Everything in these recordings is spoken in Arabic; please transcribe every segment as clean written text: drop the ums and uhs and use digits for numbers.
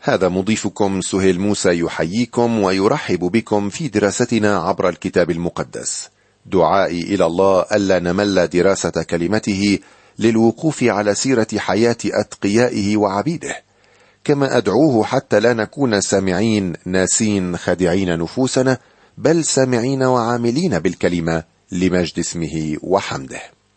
هذا مضيفكم سهيل موسى يحييكم ويرحب بكم في دراستنا عبر الكتاب المقدس. دعائي إلى الله ألا نمل دراسة كلمته للوقوف على سيرة حياة أتقيائه وعبيده، كما أدعوه حتى لا نكون سامعين ناسين خادعين نفوسنا، بل سامعين وعاملين بالكلمة لمجد اسمه وحمده.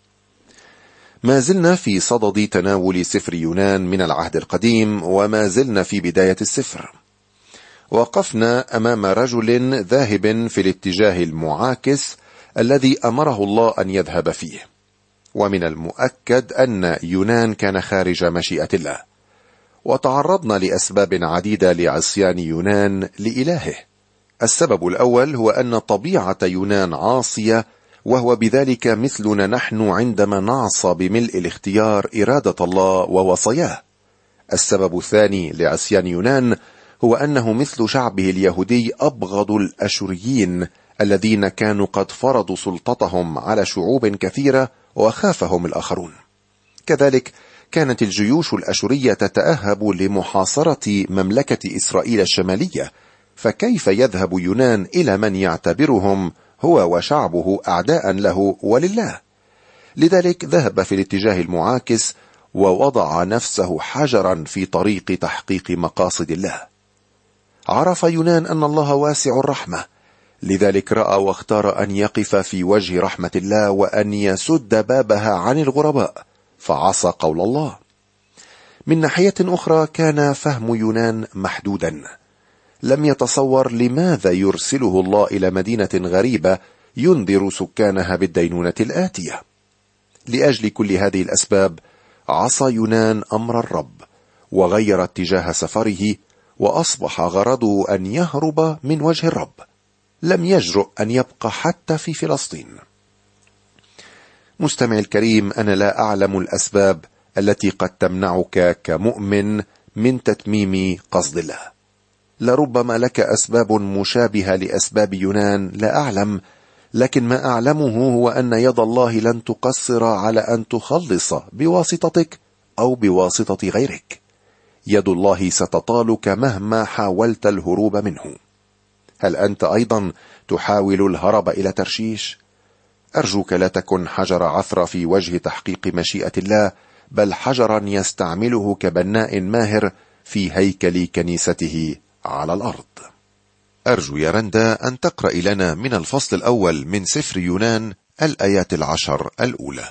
ما زلنا في صدد تناول سفر يونان من العهد القديم، وما زلنا في بداية السفر. وقفنا أمام رجل ذاهب في الاتجاه المعاكس الذي أمره الله أن يذهب فيه، ومن المؤكد أن يونان كان خارج مشيئة الله. وتعرضنا لأسباب عديدة لعصيان يونان لإلهه. السبب الأول هو أن طبيعة يونان عاصية، وهو بذلك مثلنا نحن عندما نعصى بملء الاختيار إرادة الله ووصاياه. السبب الثاني لعصيان يونان هو أنه مثل شعبه اليهودي أبغض الأشوريين الذين كانوا قد فرضوا سلطتهم على شعوب كثيرة وخافهم الآخرون. كذلك كانت الجيوش الأشورية تتأهب لمحاصرة مملكة إسرائيل الشمالية، فكيف يذهب يونان إلى من يعتبرهم هو وشعبه أعداء له ولله؟ لذلك ذهب في الاتجاه المعاكس ووضع نفسه حجرا في طريق تحقيق مقاصد الله. عرف يونان أن الله واسع الرحمة، لذلك رأى واختار أن يقف في وجه رحمة الله وأن يسد بابها عن الغرباء، فعصى قول الله. من ناحية أخرى كان فهم يونان محدودا، لم يتصور لماذا يرسله الله إلى مدينة غريبة ينذر سكانها بالدينونة الآتية. لأجل كل هذه الأسباب عصى يونان أمر الرب وغير اتجاه سفره، وأصبح غرضه أن يهرب من وجه الرب. لم يجرؤ أن يبقى حتى في فلسطين. مستمع الكريم، أنا لا أعلم الأسباب التي قد تمنعك كمؤمن من تتميم قصد الله. لربما لك أسباب مشابهة لأسباب يونان، لا أعلم، لكن ما أعلمه هو أن يد الله لن تقصر على أن تخلص بواسطتك أو بواسطة غيرك. يد الله ستطالك مهما حاولت الهروب منه. هل أنت أيضا تحاول الهرب إلى ترشيش؟ أرجوك لا تكن حجر عثرة في وجه تحقيق مشيئة الله، بل حجرا يستعمله كبناء ماهر في هيكل كنيسته على الأرض. أرجو يا رندا أن تقرأ لنا من الفصل الأول من سفر يونان الآيات 10 الأولى.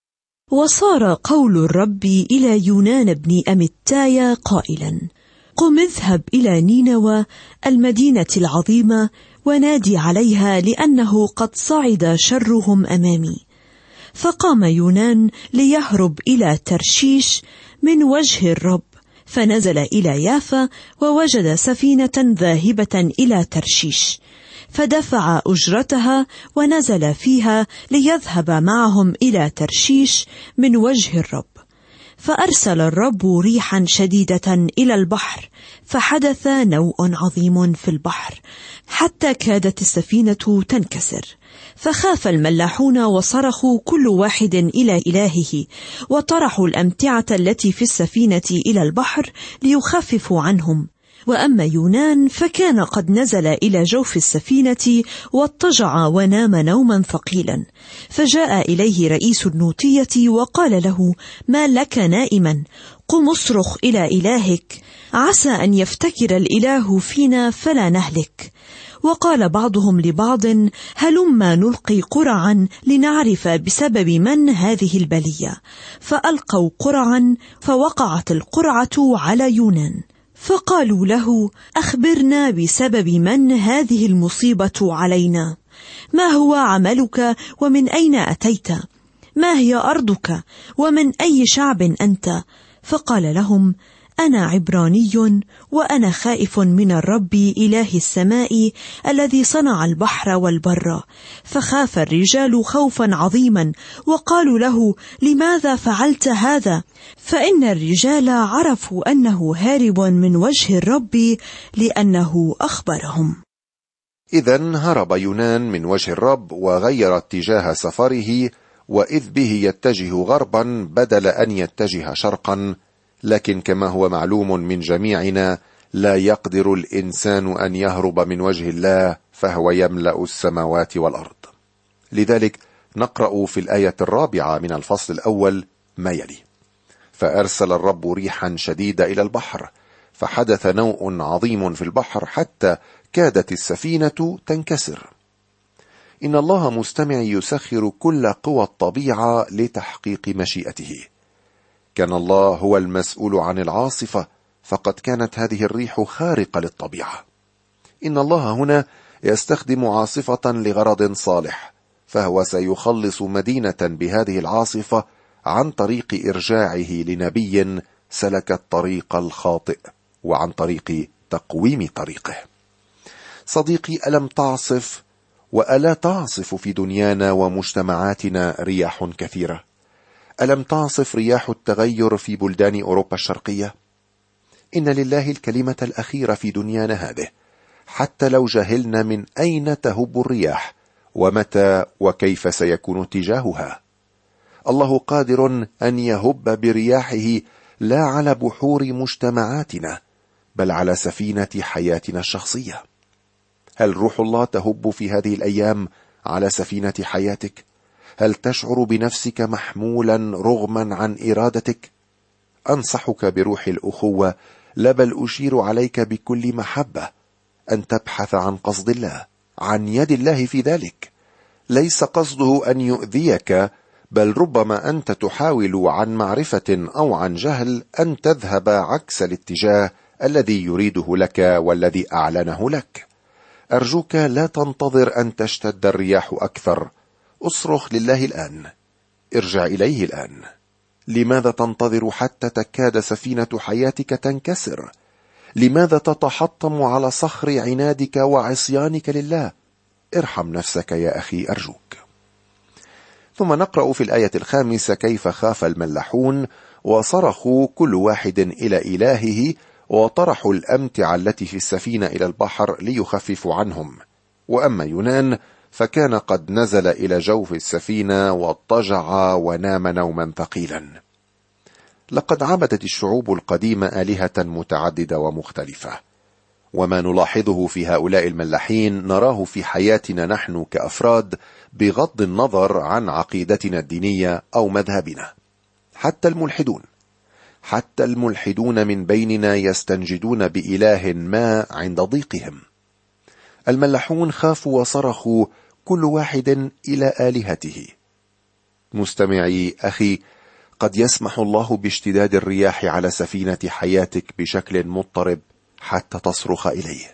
وصار قول الرب إلى يونان بن أمتاي قائلا: قم اذهب إلى نينوى المدينة العظيمة ونادي عليها، لأنه قد صعد شرهم أمامي. فقام يونان ليهرب إلى ترشيش من وجه الرب، فنزل إلى يافا ووجد سفينة ذاهبة إلى ترشيش، فدفع أجرتها ونزل فيها ليذهب معهم إلى ترشيش من وجه الرب. فأرسل الرب ريحا شديدة إلى البحر، فحدث نوء عظيم في البحر حتى كادت السفينة تنكسر. فخاف الملاحون وصرخوا كل واحد إلى إلهه، وطرحوا الأمتعة التي في السفينة إلى البحر ليخففوا عنهم. وأما يونان فكان قد نزل إلى جوف السفينة واضطجع ونام نوما ثقيلا. فجاء إليه رئيس النوطية وقال له: ما لك نائما؟ قم اصرخ إلى إلهك، عسى أن يفتكر الإله فينا فلا نهلك. وقال بعضهم لبعض: هلما نلقي قرعا لنعرف بسبب من هذه البلية. فألقوا قرعا، فوقعت القرعة على يونان. فقالوا له: أخبرنا بسبب من هذه المصيبة علينا؟ ما هو عملك ومن أين أتيت؟ ما هي أرضك ومن أي شعب أنت؟ فقال لهم: أنا عبراني، وأنا خائف من الرب إله السماء الذي صنع البحر والبر. فخاف الرجال خوفا عظيما، وقالوا له: لماذا فعلت هذا؟ فإن الرجال عرفوا أنه هارب من وجه الرب، لأنه أخبرهم. إذن هرب يونان من وجه الرب وغير اتجاه سفره، وإذ به يتجه غربا بدل أن يتجه شرقا. لكن كما هو معلوم من جميعنا، لا يقدر الإنسان أن يهرب من وجه الله، فهو يملأ السماوات والأرض. لذلك نقرأ في الآية 4 من الفصل الأول ما يلي: فأرسل الرب ريحا شديدة إلى البحر، فحدث نوء عظيم في البحر حتى كادت السفينة تنكسر. إن الله مستمع يسخر كل قوى الطبيعة لتحقيق مشيئته. كان الله هو المسؤول عن العاصفة، فقد كانت هذه الريح خارقة للطبيعة. إن الله هنا يستخدم عاصفة لغرض صالح، فهو سيخلص مدينة بهذه العاصفة عن طريق إرجاعه لنبي سلك الطريق الخاطئ، وعن طريق تقويم طريقه. صديقي، ألم تعصف وألا تعصف في دنيانا ومجتمعاتنا رياح كثيرة؟ ألم تعصف رياح التغير في بلدان أوروبا الشرقية؟ إن لله الكلمة الأخيرة في دنيانا هذه، حتى لو جهلنا من أين تهب الرياح ومتى وكيف سيكون اتجاهها. الله قادر أن يهب برياحه لا على بحور مجتمعاتنا، بل على سفينة حياتنا الشخصية. هل روح الله تهب في هذه الأيام على سفينة حياتك؟ هل تشعر بنفسك محمولا رغما عن إرادتك؟ أنصحك بروح الأخوة، لا بل أشير عليك بكل محبة أن تبحث عن قصد الله، عن يد الله في ذلك. ليس قصده أن يؤذيك، بل ربما أنت تحاول عن معرفة أو عن جهل أن تذهب عكس الاتجاه الذي يريده لك والذي أعلنه لك. أرجوك لا تنتظر أن تشتد الرياح أكثر. اصرخ لله الآن، ارجع إليه الآن. لماذا تنتظر حتى تكاد سفينة حياتك تنكسر؟ لماذا تتحطم على صخر عنادك وعصيانك لله؟ ارحم نفسك يا أخي أرجوك. ثم نقرأ في الآية 5: كيف خاف الملاحون وصرخوا كل واحد إلى إلهه، وطرحوا الأمتعة التي في السفينة إلى البحر ليخففوا عنهم. وأما يونان فكان قد نزل إلى جوف السفينة واضطجع ونام نوما ثقيلا. لقد عبدت الشعوب القديمة آلهة متعددة ومختلفة، وما نلاحظه في هؤلاء الملاحين نراه في حياتنا نحن كأفراد، بغض النظر عن عقيدتنا الدينية أو مذهبنا. حتى الملحدون من بيننا يستنجدون بإله ما عند ضيقهم. الملاحون خافوا وصرخوا كل واحد إلى آلهته. مستمعي أخي، قد يسمح الله باشتداد الرياح على سفينة حياتك بشكل مضطرب حتى تصرخ إليه.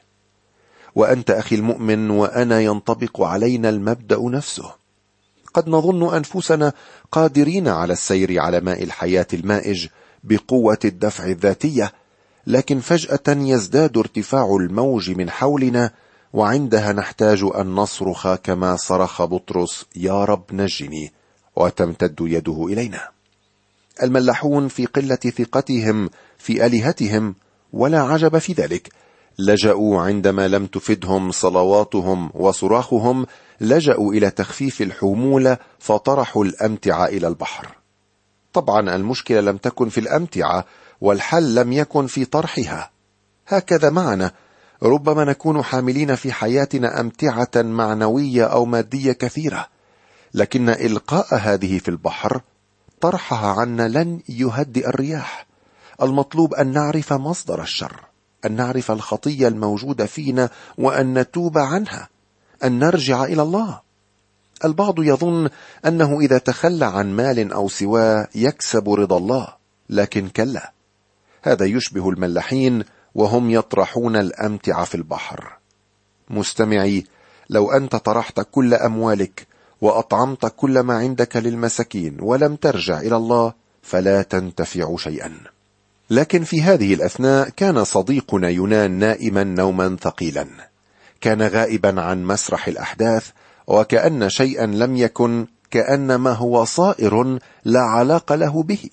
وأنت أخي المؤمن وأنا ينطبق علينا المبدأ نفسه. قد نظن أنفسنا قادرين على السير على ماء الحياة المائج بقوة الدفع الذاتية، لكن فجأة يزداد ارتفاع الموج من حولنا، وعندها نحتاج أن نصرخ كما صرخ بطرس: يا رب نجني، وتمتد يده إلينا. الملاحون في قلة ثقتهم في آلهتهم، ولا عجب في ذلك، لجأوا عندما لم تفدهم صلواتهم وصراخهم، لجأوا إلى تخفيف الحمولة فطرحوا الأمتعة إلى البحر. طبعا المشكلة لم تكن في الأمتعة، والحل لم يكن في طرحها. هكذا معنا، ربما نكون حاملين في حياتنا أمتعة معنوية أو مادية كثيرة، لكن إلقاء هذه في البحر، طرحها عنا، لن يهدئ الرياح. المطلوب أن نعرف مصدر الشر، أن نعرف الخطية الموجودة فينا وأن نتوب عنها، أن نرجع إلى الله. البعض يظن أنه إذا تخلى عن مال أو سواه يكسب رضا الله، لكن كلا، هذا يشبه الملاحين وهم يطرحون الأمتعة في البحر. مستمعي، لو أنت طرحت كل أموالك وأطعمت كل ما عندك للمساكين ولم ترجع إلى الله، فلا تنتفع شيئا. لكن في هذه الأثناء كان صديقنا يونان نائما نوما ثقيلا، كان غائبا عن مسرح الأحداث، وكأن شيئا لم يكن، كأنما هو صائر لا علاقة له به.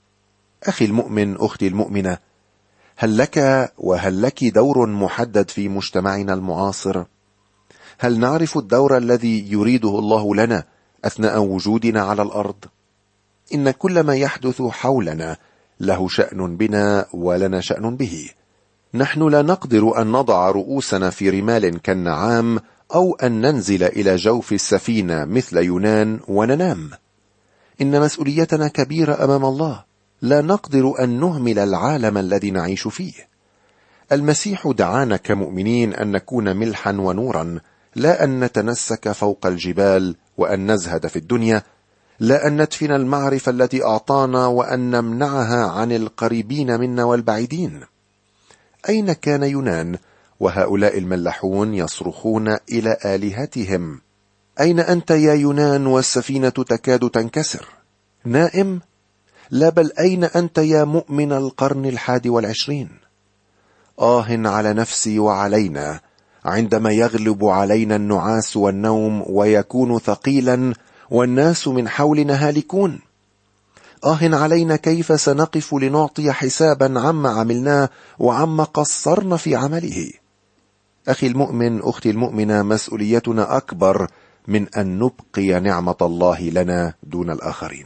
أخي المؤمن، أختي المؤمنة، هل لك وهل لك دور محدد في مجتمعنا المعاصر؟ هل نعرف الدور الذي يريده الله لنا أثناء وجودنا على الأرض؟ إن كل ما يحدث حولنا له شأن بنا ولنا شأن به. نحن لا نقدر أن نضع رؤوسنا في رمال كالنعام أو أن ننزل إلى جوف السفينة مثل يونان وننام. إن مسؤوليتنا كبيرة أمام الله، لا نقدر أن نهمل العالم الذي نعيش فيه. المسيح دعانا كمؤمنين أن نكون ملحا ونورا، لا أن نتنسك فوق الجبال وأن نزهد في الدنيا، لا أن ندفن المعرفة التي أعطانا وأن نمنعها عن القريبين منا والبعيدين. أين كان يونان وهؤلاء الملاحون يصرخون إلى آلهتهم؟ أين أنت يا يونان والسفينة تكاد تنكسر؟ نائم؟ لا، بل أين أنت يا مؤمن القرن 21؟ على نفسي وعلينا عندما يغلب علينا النعاس والنوم ويكون ثقيلا والناس من حولنا هالكون. علينا كيف سنقف لنعطي حسابا عما عملناه وعما قصرنا في عمله. أخي المؤمن، أختي المؤمنة، مسؤوليتنا أكبر من أن نبقي نعمة الله لنا دون الآخرين.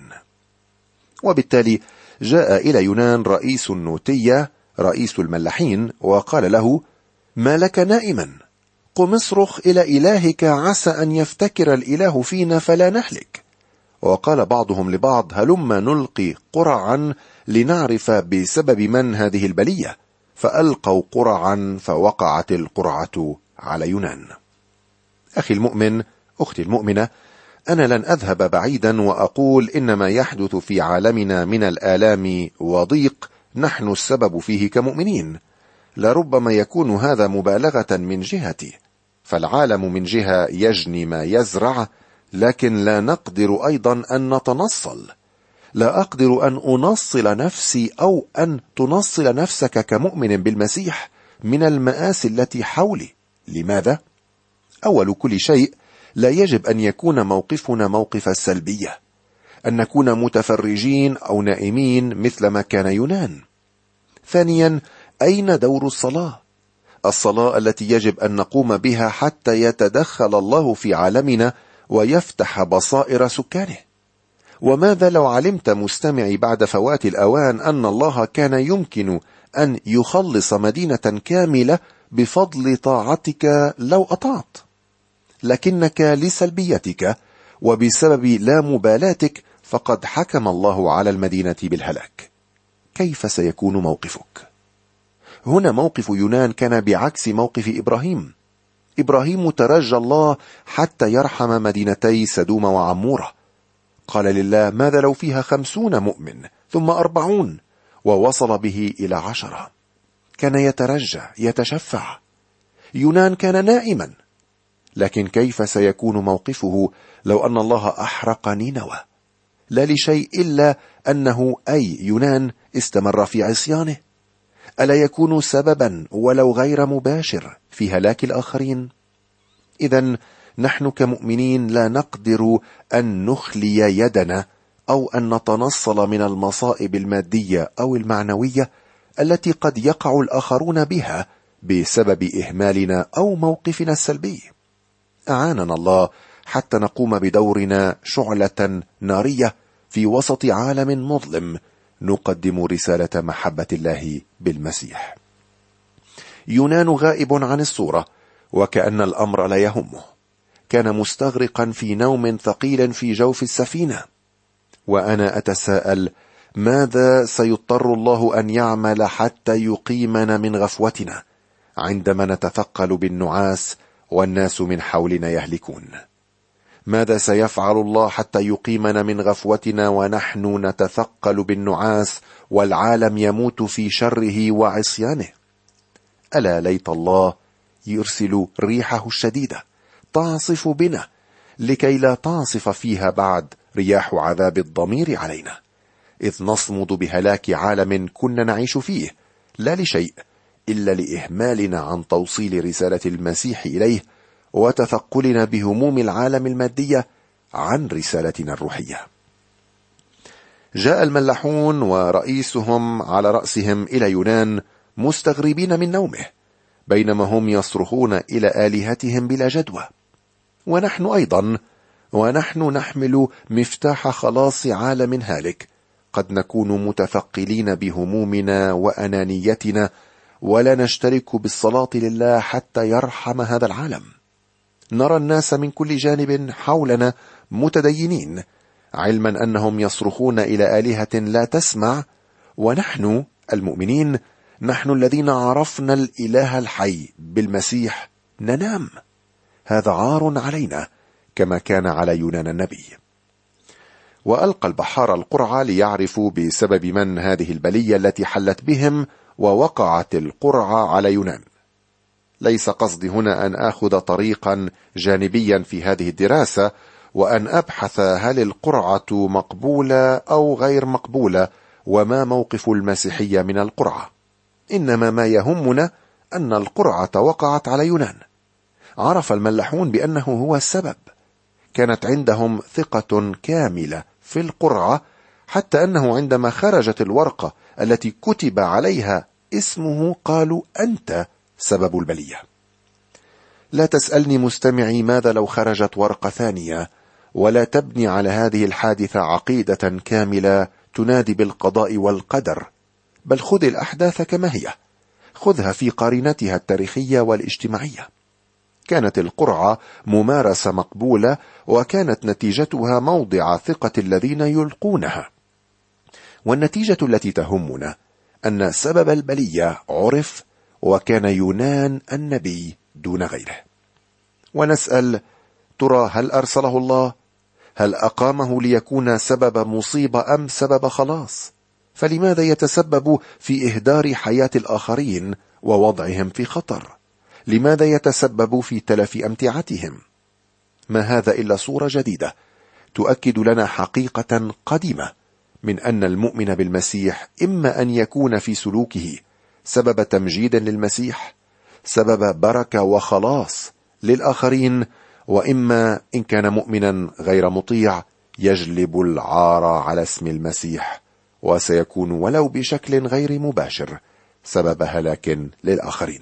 وبالتالي جاء إلى يونان رئيس النوتية رئيس الملاحين وقال له: ما لك نائما؟ قم اصرخ إلى إلهك، عسى أن يفتكر الإله فينا فلا نهلك. وقال بعضهم لبعض: هلما نلقي قرعا لنعرف بسبب من هذه البلية. فألقوا قرعا فوقعت القرعة على يونان. أخي المؤمن، أختي المؤمنة، أنا لن أذهب بعيدا وأقول إن ما يحدث في عالمنا من الآلام وضيق نحن السبب فيه كمؤمنين. لربما يكون هذا مبالغة من جهتي، فالعالم من جهة يجني ما يزرع، لكن لا نقدر أيضا أن نتنصل. لا أقدر أن أنصل نفسي أو أن تنصل نفسك كمؤمن بالمسيح من المآسي التي حولي. لماذا؟ أول كل شيء، لا يجب أن يكون موقفنا موقف السلبية، أن نكون متفرجين أو نائمين مثل ما كان يونان. ثانيا، أين دور الصلاة؟ الصلاة التي يجب أن نقوم بها حتى يتدخل الله في عالمنا ويفتح بصائر سكانه. وماذا لو علمت مستمعي بعد فوات الأوان أن الله كان يمكن أن يخلص مدينة كاملة بفضل طاعتك لو أطعت، لكنك لسلبيتك وبسبب لا مبالاتك فقد حكم الله على المدينة بالهلاك. كيف سيكون موقفك؟ هنا موقف يونان كان بعكس موقف إبراهيم. إبراهيم ترجى الله حتى يرحم مدينتي سدوم وعمورة. قال لله: ماذا لو فيها 50 مؤمن ثم 40، ووصل به إلى 10. كان يترجى يتشفع. يونان كان نائما، لكن كيف سيكون موقفه لو أن الله أحرق نينوى؟ لا لشيء إلا أنه أي يونان استمر في عصيانه. ألا يكون سببا ولو غير مباشر في هلاك الآخرين؟ إذن نحن كمؤمنين لا نقدر أن نخلي يدنا أو أن نتنصل من المصائب المادية أو المعنوية التي قد يقع الآخرون بها بسبب إهمالنا أو موقفنا السلبي. أعاننا الله حتى نقوم بدورنا شعلة نارية في وسط عالم مظلم نقدم رسالة محبة الله بالمسيح. يونان غائب عن الصورة وكأن الأمر لا يهمه. كان مستغرقا في نوم ثقيل في جوف السفينة. وأنا أتساءل: ماذا سيضطر الله أن يعمل حتى يقيمنا من غفوتنا عندما نتثقل بالنعاس والناس من حولنا يهلكون؟ ماذا سيفعل الله حتى يقيمنا من غفوتنا ونحن نتثقل بالنعاس والعالم يموت في شره وعصيانه؟ ألا ليت الله يرسل ريحه الشديدة تعصف بنا لكي لا تعصف فيها بعد رياح عذاب الضمير علينا، إذ نصمد بهلاك عالم كنا نعيش فيه، لا لشيء إلا لإهمالنا عن توصيل رسالة المسيح إليه وتثقلنا بهموم العالم المادية عن رسالتنا الروحية. جاء الملاحون ورئيسهم على رأسهم إلى يونان مستغربين من نومه، بينما هم يصرخون إلى آلهتهم بلا جدوى. ونحن أيضا، ونحن نحمل مفتاح خلاص عالم هالك، قد نكون متثقلين بهمومنا وأنانيتنا ولا نشترك بالصلاة لله حتى يرحم هذا العالم. نرى الناس من كل جانب حولنا متدينين، علما أنهم يصرخون إلى آلهة لا تسمع، ونحن المؤمنين، نحن الذين عرفنا الإله الحي بالمسيح ننام. هذا عار علينا كما كان على يونان النبي. وألقى البحار القرعة ليعرفوا بسبب من هذه البلية التي حلت بهم، ووقعت القرعة على يونان. ليس قصدي هنا أن آخذ طريقا جانبيا في هذه الدراسة وأن أبحث هل القرعة مقبولة أو غير مقبولة وما موقف المسيحية من القرعة، إنما ما يهمنا أن القرعة وقعت على يونان. عرف الملاحون بأنه هو السبب، كانت عندهم ثقة كاملة في القرعة، حتى أنه عندما خرجت الورقة التي كتب عليها اسمه قالوا أنت سبب البلية. لا تسألني مستمعي ماذا لو خرجت ورقة ثانية، ولا تبني على هذه الحادثة عقيدة كاملة تنادي بالقضاء والقدر، بل خذ الأحداث كما هي، خذها في قارنتها التاريخية والاجتماعية. كانت القرعة ممارسة مقبولة، وكانت نتيجتها موضع ثقة الذين يلقونها. والنتيجة التي تهمنا أن سبب البلية عرف، وكان يونان النبي دون غيره. ونسأل: ترى هل أرسله الله؟ هل أقامه ليكون سبب مصيبة أم سبب خلاص؟ فلماذا يتسبب في إهدار حياة الآخرين ووضعهم في خطر؟ لماذا يتسبب في تلف أمتعتهم؟ ما هذا إلا صورة جديدة تؤكد لنا حقيقة قديمة من أن المؤمن بالمسيح إما أن يكون في سلوكه سبب تمجيد للمسيح، سبب بركة وخلاص للآخرين، وإما إن كان مؤمنا غير مطيع يجلب العار على اسم المسيح، وسيكون ولو بشكل غير مباشر سبب هلاك للآخرين.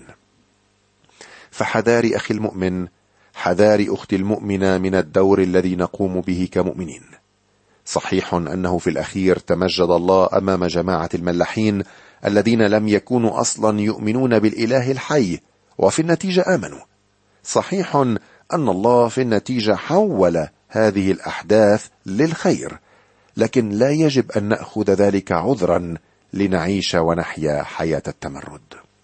فحذار أخي المؤمن، حذار أختي المؤمنة من الدور الذي نقوم به كمؤمنين. صحيح أنه في الأخير تمجد الله أمام جماعة الملاحين الذين لم يكونوا أصلا يؤمنون بالإله الحي، وفي النتيجة آمنوا. صحيح أن الله في النتيجة حول هذه الأحداث للخير، لكن لا يجب أن نأخذ ذلك عذرا لنعيش ونحيا حياة التمرد.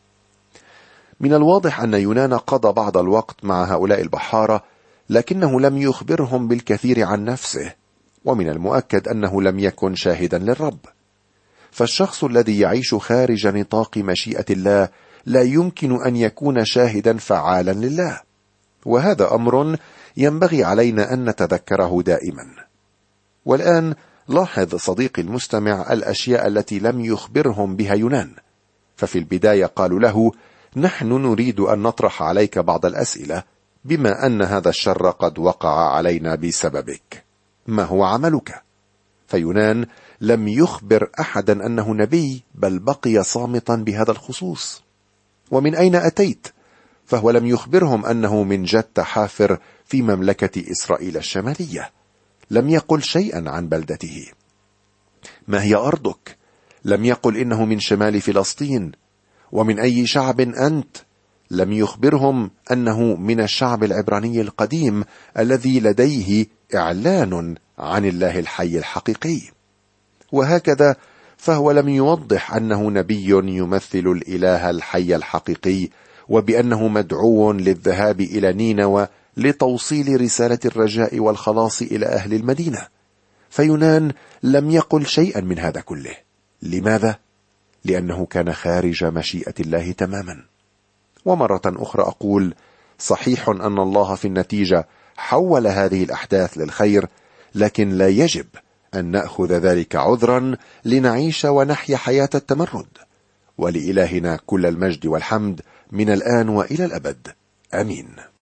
من الواضح أن يونان قضى بعض الوقت مع هؤلاء البحارة، لكنه لم يخبرهم بالكثير عن نفسه، ومن المؤكد أنه لم يكن شاهدا للرب. فالشخص الذي يعيش خارج نطاق مشيئة الله لا يمكن أن يكون شاهدا فعالا لله، وهذا أمر ينبغي علينا أن نتذكره دائما. والآن لاحظ صديقي المستمع الأشياء التي لم يخبرهم بها يونان. ففي البداية قالوا له: نحن نريد أن نطرح عليك بعض الأسئلة، بما أن هذا الشر قد وقع علينا بسببك، ما هو عملك؟ فيونان لم يخبر أحدا أنه نبي، بل بقي صامتا بهذا الخصوص. ومن أين أتيت؟ فهو لم يخبرهم أنه من جد حافر في مملكة إسرائيل الشمالية. لم يقل شيئا عن بلدته. ما هي أرضك؟ لم يقل إنه من شمال فلسطين. ومن أي شعب أنت؟ لم يخبرهم أنه من الشعب العبراني القديم الذي لديه إعلان عن الله الحي الحقيقي. وهكذا فهو لم يوضح أنه نبي يمثل الإله الحي الحقيقي، وبأنه مدعو للذهاب إلى نينوى لتوصيل رسالة الرجاء والخلاص إلى أهل المدينة. فيونان لم يقل شيئا من هذا كله. لماذا؟ لأنه كان خارج مشيئة الله تماما. ومرة أخرى أقول: صحيح أن الله في النتيجة حول هذه الأحداث للخير، لكن لا يجب أن نأخذ ذلك عذرا لنعيش ونحيا حياة التمرد. ولإلهنا كل المجد والحمد من الآن وإلى الأبد. آمين.